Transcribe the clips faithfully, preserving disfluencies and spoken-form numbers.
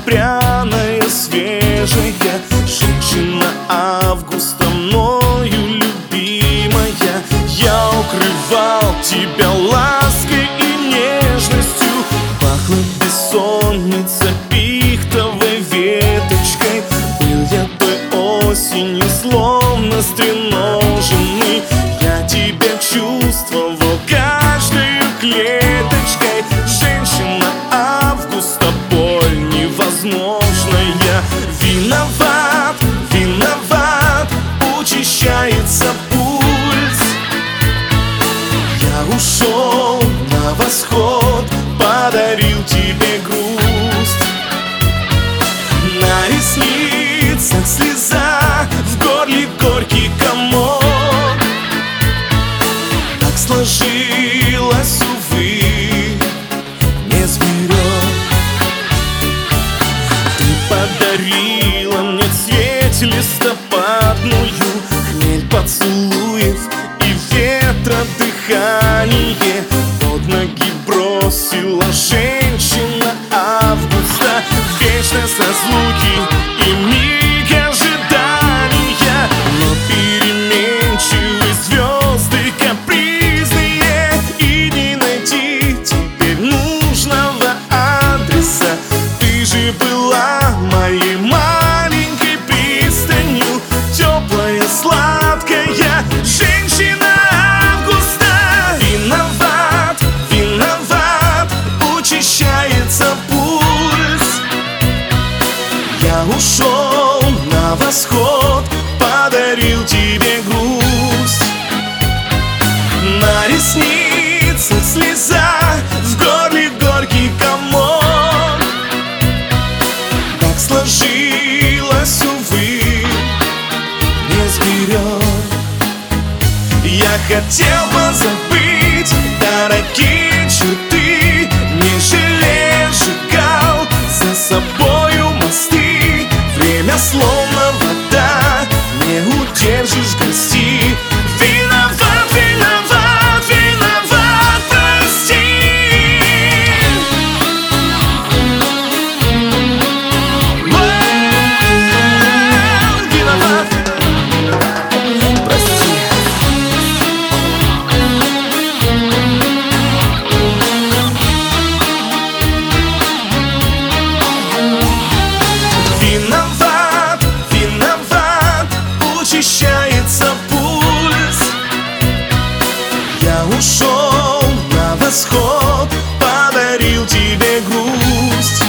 пряная, свежая женщина августа, мною любимая. Я укрывал тебя лаской и нежностью, пахла бессонница пихтовой веточкой. Был я той осенью словно стреноженный, я тебя чувствовал каждой клеточкой. Женщина августа, боль невозможная. Виноват, виноват, учащается пульс. Я ушел на восход, подарил тебе грусть. На ресницах слеза, в горле горький комок. Так сложилось, увы, не сберег. Ты подарила мне цвет листопадную, хмель поцелуев и ветра дыхание. Под ноги бросила женщина августа, вечность разлуки и миг ожидания. Но переменчивые звезды капризные, и не найти теперь нужного адреса. Ты же была моей маленькой пристанью, теплая, сладкая женщина августа. Виноват, виноват, учащается пульс. Я ушел на восход, подарил тебе грусть. На ресницах слеза, в горле горький комок. Так сложилось, увы, не сберег. Я хотел позабыть дорогие черты, не жалея сжигал за собою мосты. Время словно вода, не удержишь гости. Виноват, виноват, виноват, прости. Виноват, прости. Виноват, виноват, учащается пульс. Я ушел на восход, подарил тебе грусть.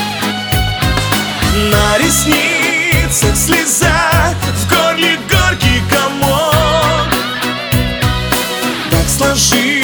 На ресницах слеза, в горле горький комок. Так сложилось.